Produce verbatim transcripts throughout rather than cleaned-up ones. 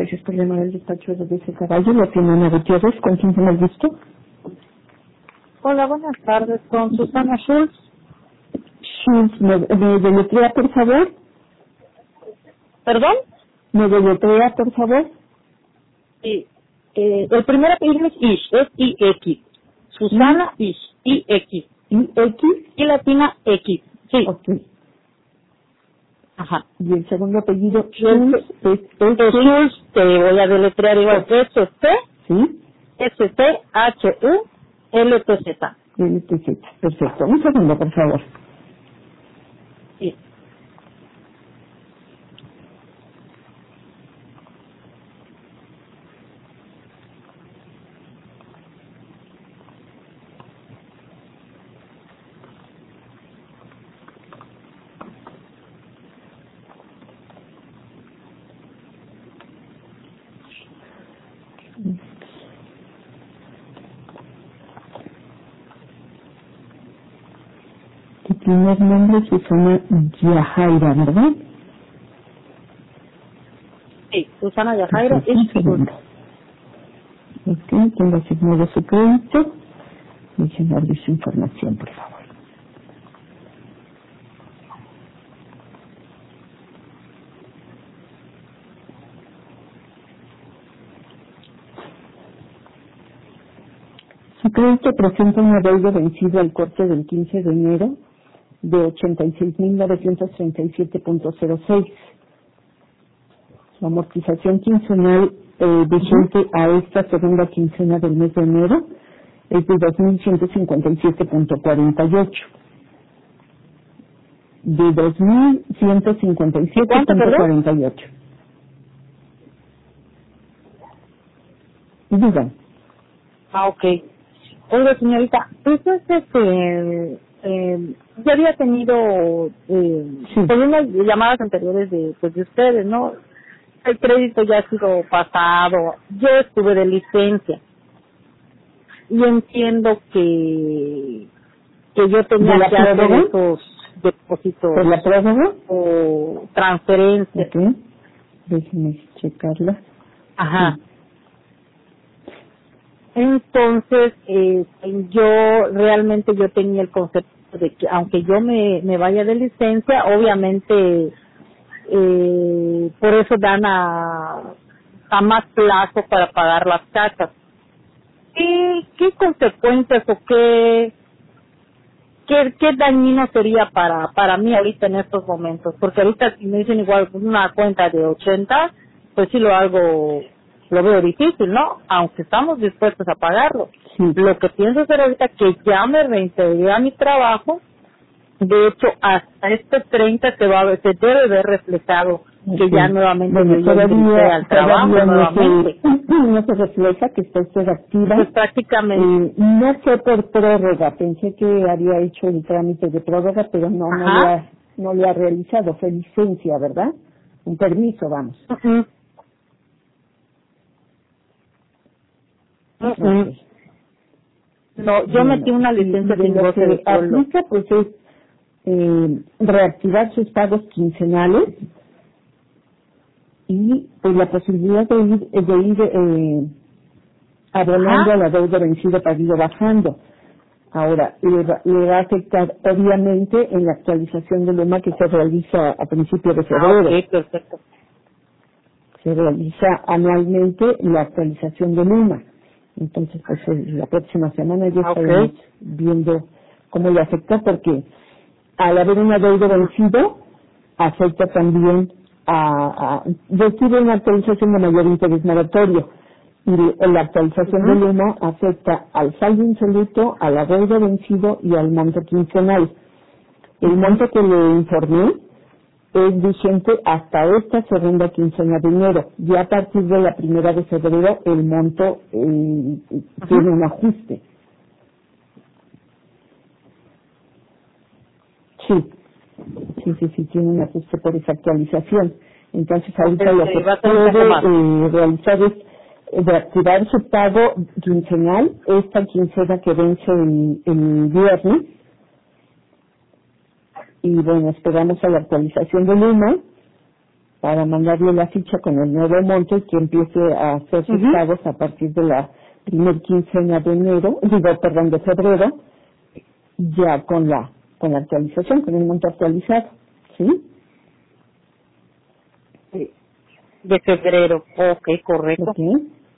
Gracias por llamar al despacho de ese caballo. La tiene Ana Gutiérrez, ¿con quién tengo el gusto? Hola, buenas tardes, con Susana Schultz. Schultz, ¿me, me deletrea, por favor? ¿Perdón? ¿Me deletrea, por favor? Sí. Eh, el primer apellido es Ish, es I X. Susana ¿Mm? Ish, I X. ¿I X? Y latina X, sí. Ok. Ajá. Y el segundo apellido, Schultz, es, es, es Schultz, te voy a deletrear igual. S C, ¿sí? S C H U L T Z. L T Z, perfecto. Un segundo, por favor. Sí. Tu primer nombre es Susana Yajaira, ¿verdad? Sí, Susana Yajaira Perfecto, un Ish. segundo. Ok, tengo asignado su crédito. Déjenme darle su información, por favor. Su crédito presenta una deuda vencida al corte del quince de enero de ochenta y seis mil novecientos treinta y siete punto cero seis. Su amortización quincenal eh, vigente a esta segunda quincena del mes de enero es de dos mil ciento cincuenta y siete punto cuarenta y ocho. De dos mil ciento cincuenta y siete punto cuarenta y ocho. Digan. Ah, ok. Oiga, señorita, pues es este, eh, ya había tenido eh, Sí. pues unas llamadas anteriores de, pues de ustedes, ¿no? El crédito ya ha sido pasado, yo estuve de licencia y entiendo que que yo tenía que hacer prórroga? esos depósitos ¿Por la prórroga? o transferencias. Ok. Déjenme checarla. Ajá. Sí. Entonces, eh, yo realmente yo tenía el concepto de que aunque yo me, me vaya de licencia, obviamente eh, por eso dan a, a más plazo para pagar las casas. ¿Qué, qué consecuencias o qué, qué, qué dañino sería para, para mí ahorita en estos momentos? Porque ahorita si me dicen igual una cuenta de ochenta, pues sí lo hago, lo veo difícil, ¿no? Aunque estamos dispuestos a pagarlo. Sí. Lo que pienso hacer ahorita que ya me reintegré a mi trabajo, de hecho hasta este treinta se va a ver, se debe ver reflejado que Okay. ya nuevamente Bueno, yo ya ingresé todavía, al trabajo todavía no nuevamente. se, no se refleja que está usted activa. Pues prácticamente. Eh, no fue por prórroga, pensé que había hecho el trámite de prórroga, pero no, no Ajá. lo ha, no lo ha realizado, fue licencia, ¿verdad? Un permiso, vamos. Uh-uh. Uh-uh. Okay. No, yo Bueno, metí una y- licencia y de sin lo goce de que sueldo. aplica, pues es eh, reactivar sus pagos quincenales y pues la posibilidad de ir, de ir eh, abonando Ajá. a la deuda vencida para ir bajando. Ahora, le va, le va a afectar obviamente en la actualización de Luma que se realiza a principios de Ah, febrero. ok, perfecto. Se realiza anualmente la actualización de Luma. Entonces, pues eh, la próxima semana ya Ah, estaremos ok. viendo cómo le afecta, porque al haber una deuda vencida, afecta también a, a requiere una actualización de mayor interés moratorio. Y la actualización de Uh-huh. Luma afecta al saldo insoluto, a la deuda vencido y al monto quincenal. El Uh-huh. monto que le informé es vigente hasta esta segunda quincena de enero. Ya a partir de la primera de febrero el monto eh, tiene un ajuste. Sí, sí, sí, sí, tiene un ajuste por esa actualización. Entonces ahorita lo que Va a ser un poco puede más. eh, realizar es eh, reactivar su pago quincenal, esta quincena que vence el, el viernes, y bueno, esperamos a la actualización de Luma para mandarle la ficha con el nuevo monto y que empiece a hacer sus Ujú. pagos a partir de la primer quincena de enero, digo, perdón, de febrero, ya con la con la actualización, con el monto actualizado, ¿sí? Sí, de febrero. Ok, correcto. Ok,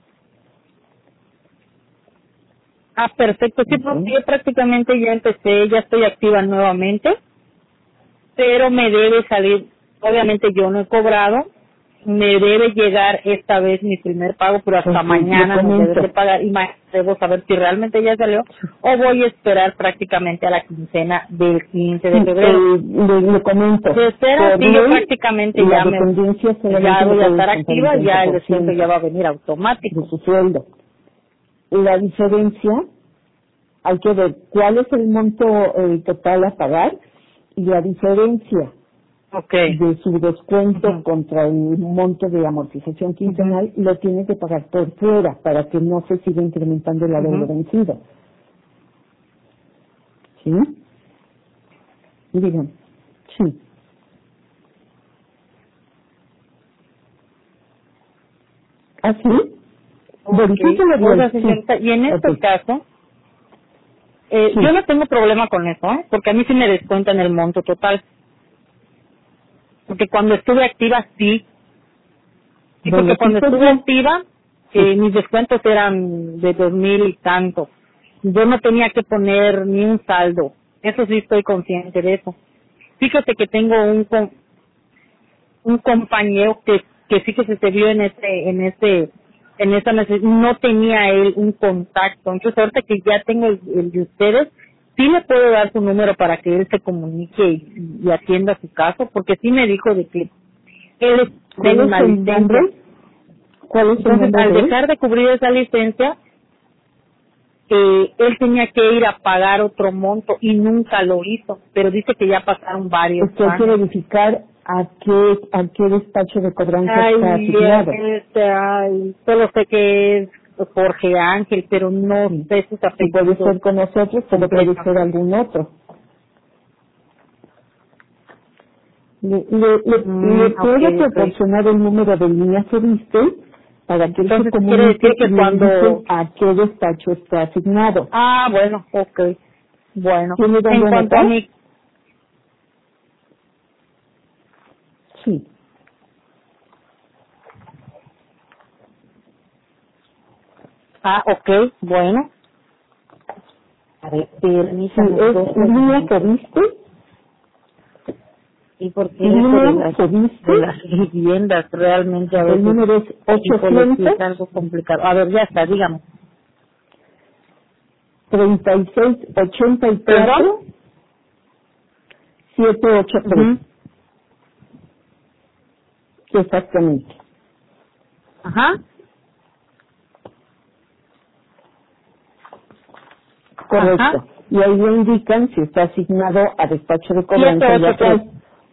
Ah, perfecto. Sí, porque ok. yo prácticamente ya empecé, ya estoy activa nuevamente, pero me debe salir, obviamente yo no he cobrado, me debe llegar esta vez mi primer pago, pero hasta Ok, mañana le me deben de comento. pagar y mañana debo saber si realmente ya salió o voy a esperar prácticamente a la quincena del quince Sí, de febrero. eh, le, le comento. De ser Por así, yo ley, prácticamente la ya me dependencia ya solamente le voy a puede estar descontar un activa, ya el descuento ya treinta por ciento va a venir de automático. su sueldo. La diferencia, hay que ver cuál es el monto eh, total a pagar y la diferencia Okay. de su descuento Ujú. contra el monto de amortización Ujú. quincenal lo tiene que pagar por fuera para que no se siga incrementando la deuda Ujú. vencida. ¿Sí? Digan. Sí. ¿Así? Okay. Verifíquelo Oiga, bien. Sí. señorita, y en este Ok. caso, eh, yo Sí. no tengo problema con eso, ¿eh? Porque a mí sí me descuentan el monto total. Porque cuando estuve activa, sí. Sí, Bueno, porque sí cuando estoy estuve bien. activa, Sí. eh, mis descuentos eran de dos mil y tanto. Yo no tenía que poner ni un saldo. Eso sí estoy consciente de eso. Fíjate que tengo un com- un compañero que que sí que se vio en este en este en esta necesidad, no tenía él un contacto. Entonces ahorita que ya tengo el, el de ustedes, sí le puedo dar su número para que él se comunique y, y atienda su caso, porque sí me dijo de que él ¿Cuál tiene es una el nombre? licencia. ¿Cuál es el Entonces nombre al de él? dejar de cubrir esa licencia, eh, él tenía que ir a pagar otro monto y nunca lo hizo, pero dice que ya pasaron varios Es que hay que años. verificar a qué, a qué despacho de cobranza está Ay, asignado. este, ay, solo sé que es Jorge Ángel, pero no Sí. sé sus Si puede apellidos ser con nosotros, pero puede ser completamente. algún otro. Le, le, le, Mm, le ok, puedo ok. proporcionar el número de línea que viste para que él se Entonces quiere comunique decir y que le indique cuando... a qué despacho está asignado. Ah, bueno, ok. Bueno, ¿Tiene en dónde cuanto a anotar? mi... Sí. Ah, ok, bueno. A ver, Sí, permítame dos es línea que segunditos. viste, Y porque eso de línea las, que viste, de las viviendas realmente a el veces, número es híjole, sí ochocientos es algo complicado. A ver, ya está, dígame. treinta y seis ochenta y ¿Perdón? cuatro setecientos ochenta y tres. Ujú. Exactamente. Ajá. Ajá. Correcto. Y ahí le indican si está asignado a despacho de siete cobranza y ocho a tres. cuál.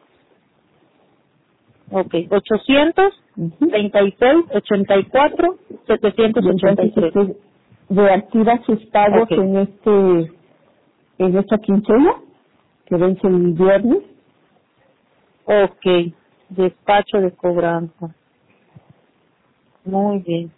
Ok. ochocientos Ujú. treinta y seis ochenta y cuatro setecientos Y ochenta y entonces tres. usted reactiva sus pagos Ok. en este, en esta quincena, que vence el viernes. Ok. Despacho de cobranza. Muy bien.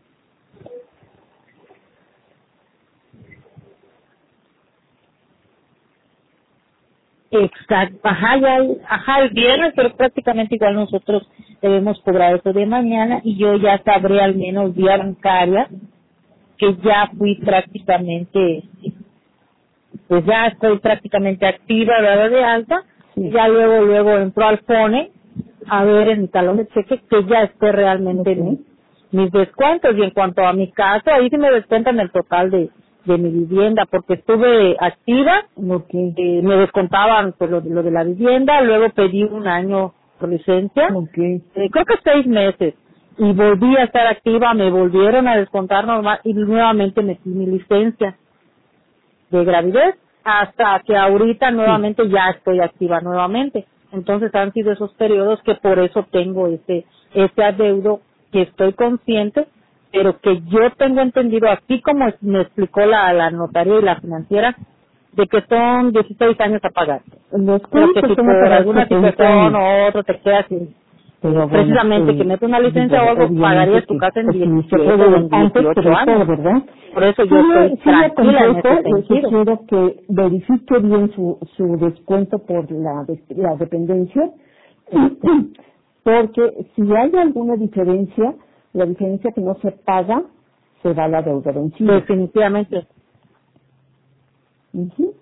Exacto, ajá, ya, ajá, el viernes, pero prácticamente igual nosotros debemos cobrar eso de mañana y yo ya sabré al menos vía bancaria que ya fui prácticamente, pues ya estoy prácticamente activa, dada de alta, y Sí. ya luego, luego entro al FONE a ver en mi talón de cheque que ya esté realmente Ok. mi- mis descuentos y en cuanto a mi caso, ahí sí me descuentan el total de, de mi vivienda porque estuve activa, Ok. eh, me descontaban pues, lo, lo de la vivienda, luego pedí un año por licencia, Ok. eh, creo que seis meses, y volví a estar activa, me volvieron a descontar normal y nuevamente metí mi licencia de gravidez hasta que ahorita Sí. nuevamente ya estoy activa nuevamente. Entonces han sido esos periodos que por eso tengo ese, ese adeudo que estoy consciente, pero que yo tengo entendido, así como me explicó la, la notaria y la financiera, de que son dieciséis años a pagar. Los Pero que créditos si son a por pagar alguna setenta situación años. o otro te quedas sin, Pero bueno, precisamente eh, que mete una licencia digo, o algo, obviamente pagarías tu que, casa en pues, si se diecisiete puede o en antes, dieciocho pero años. todo, ¿verdad? Por eso Sí, yo le- estoy sí le tranquila en aconsejo, ese le sentido. sugiero que verifique bien su, su descuento por la, de- la dependencia, porque si hay alguna diferencia, la diferencia que no se paga, se va a la deuda vencida. Definitivamente. Ujú.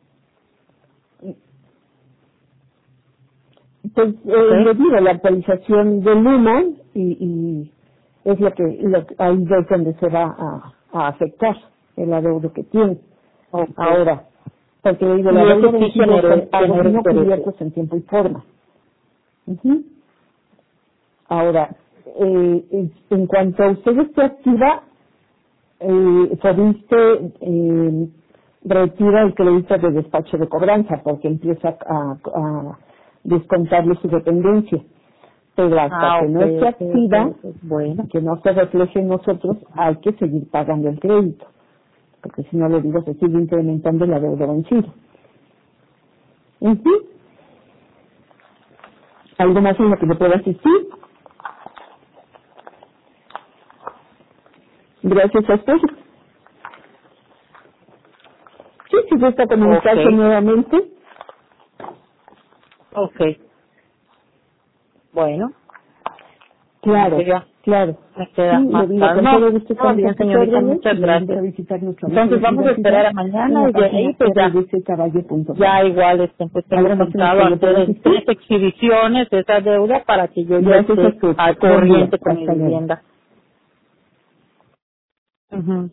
Pues eh, ¿Ok? le digo, la actualización de Luma y, y es lo que, lo, que- ahí es donde se va a, a afectar el adeudo que tiene. Ok. Ahora, porque le digo, Y la eso deuda sí vencida generó, son pagos generó no intereses. cubiertos en tiempo y forma. Ujú. Ahora, eh, en en cuanto a usted esté activa, eh, Fobiste eh, retira el crédito de despacho de cobranza porque empieza a, a descontarle su dependencia. Pero hasta Ah, que ok, no esté ok, ok, activa, ok. Bueno. que no se refleje en nosotros, hay que seguir pagando el crédito, porque si no, le digo, se sigue incrementando la deuda vencida. Ujú. ¿Algo más en lo que le pueda asistir? Gracias a usted. Sí, si gusta comunicarse Ok, nuevamente. ok. Bueno, me Claro, queda, claro. me Sí, queda le más digo, claro. con No, todo gusto todo estamos a bien, sus señorita, órdenes y muchas le invito a gracias. visitar nuestro aviso Entonces de vamos a esperar privacidad a en mañana la y de página ahí pues ya, r d c caballo punto com. ya igual este, pues tengo ¿Algo más en lo pensado que le pueda hacer en tres asistir? exhibiciones de esa deuda para que yo ya Gracias a esté usted. al Buen día. corriente con mi Hasta luego. vivienda. Ujú.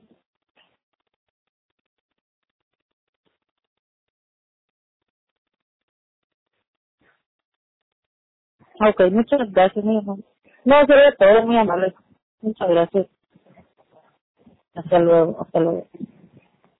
Ok, muchas gracias, muy amable. No, sería todo, muy amable. Muchas gracias. Hasta luego, hasta luego.